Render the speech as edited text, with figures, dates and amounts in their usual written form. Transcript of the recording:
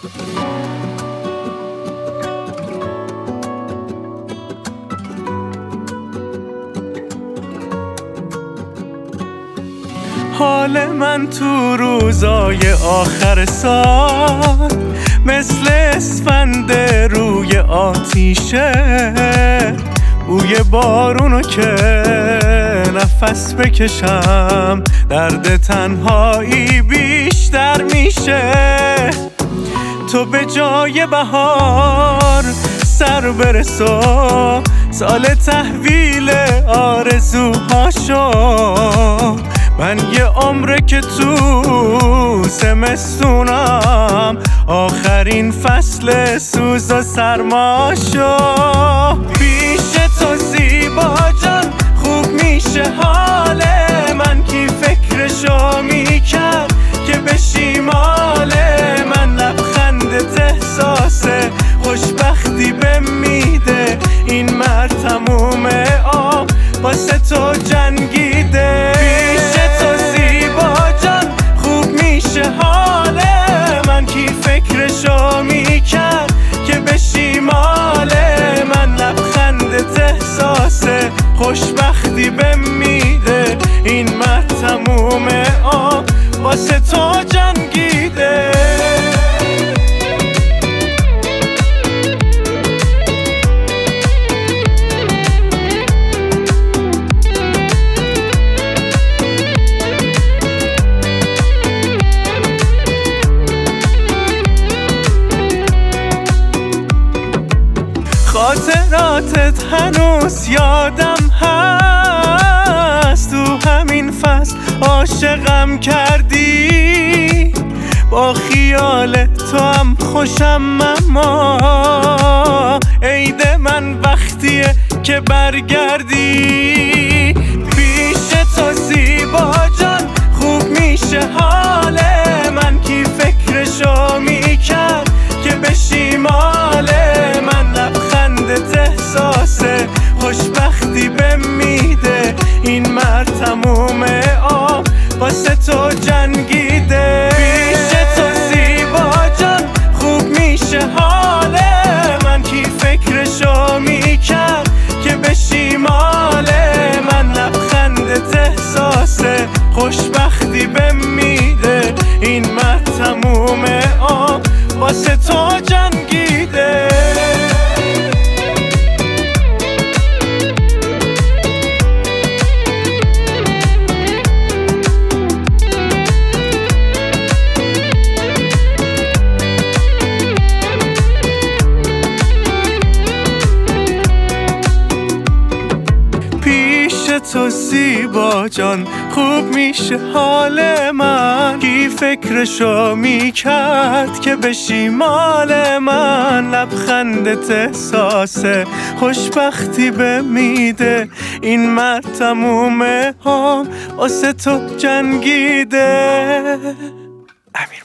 حال من تو روزای آخر سال مثل اسفند روی آتیشه، بوی بارونو که نفس بکشم درد تنهایی بیشتر میشه. تو به جای بهار سر برسو، سال تحویل آرزوهاشو. من یه عمره که تو زمستونم، آخرین فصل سوز و سرماشو. پیش تو زیبا جان خوب میشه حال من، کی فکرشو میکرد که بشی مال من. لبخندت احساس خوشبختی به میده، این مرد تموم آب واسه تو جنگیده. پیش تو زیبا جان خوب میشه حال من، کی فکرشو میکرد که بشی مال من. لبخندت احساس خوشبختی به میده، این مرد تموم آب واسه تو جنگیده. خاطراتت هنوز یادم هست، تو همین فصل عاشقم کردی. با خیال تو هم خوشم، اما عید من وقتیه که برگردی. پیش تو زیبا جان خوب میشه حال من، کی فکرشو میکرد که بشی مال من. لبخندت احساس خوشبختی به میده، این مرد تموم آب واسه تو جنگیده. پیش تو زیبا جان خوب میشه حال من، کی فکرشو میکرد که بشی مال من. لبخندت احساس خوشبختی به میده، این مرد تموم آب واسه تو جنگیده. تو زیبا جان خوب میشه حال من، کی فکرشو میکرد که بشی مال من. لبخندت احساس خوشبختی به میده، این مرد تموم هم واسه تو جنگیده. امیر